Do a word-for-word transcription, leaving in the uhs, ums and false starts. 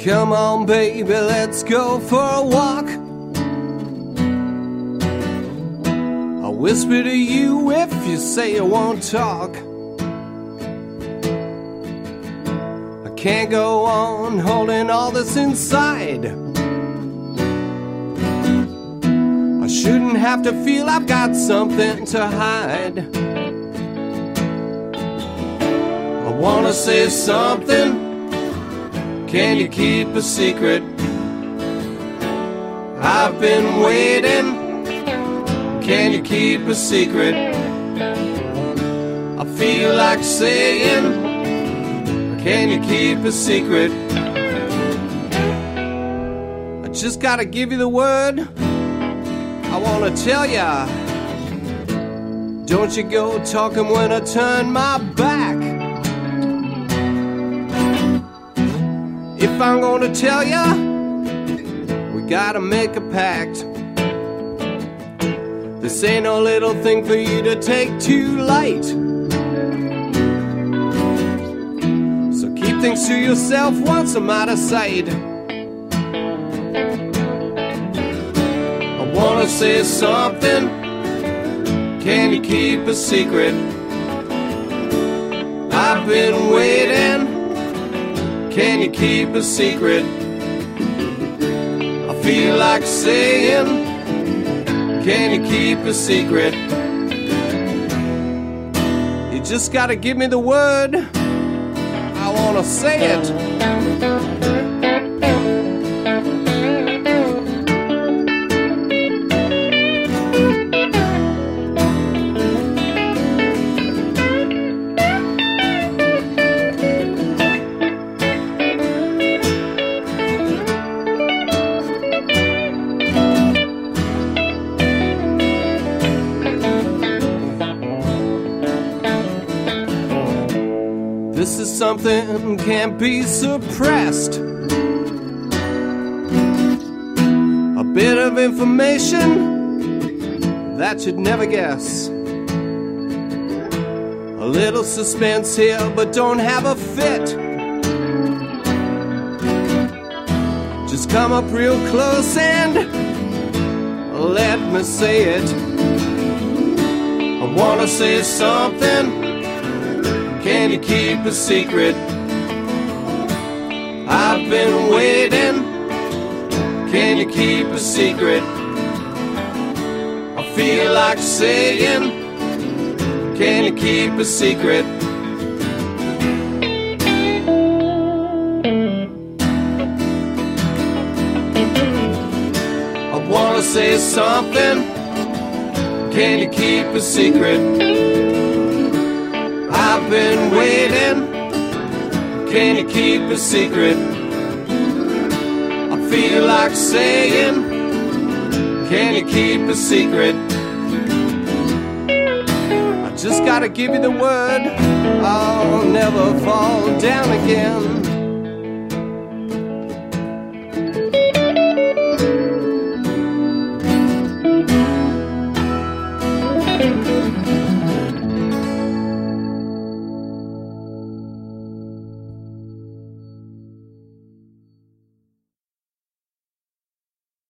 Come on, baby, let's go for a walk. I'll whisper to you if you say you won't talk. I can't go on holding all this inside. I shouldn't have to feel I've got something to hide. I wanna say something. Can you keep a secret? I've been waiting. Can you keep a secret? I feel like saying, can you keep a secret? I just gotta give you the word. I wanna tell ya, don't you go talking when I turn my back. If I'm gonna tell ya, we gotta make a pact. This ain't no little thing for you to take too light. So keep things to yourself once I'm out of sight. I wanna say something. Can you keep a secret? I've been waiting. Can you keep a secret? I feel like saying, can you keep a secret? You just gotta give me the word. I wanna say it. This is something can't be suppressed. A bit of information that you'd never guess. A little suspense here, but don't have a fit. Just come up real close and let me say it. I wanna say something. Can you keep a secret? I've been waiting. Can you keep a secret? I feel like saying, can you keep a secret? I wanna say something. Can you keep a secret? I've been waiting. Can you keep a secret? I feel like saying, can you keep a secret? I just gotta give you the word. I'll never fall down again.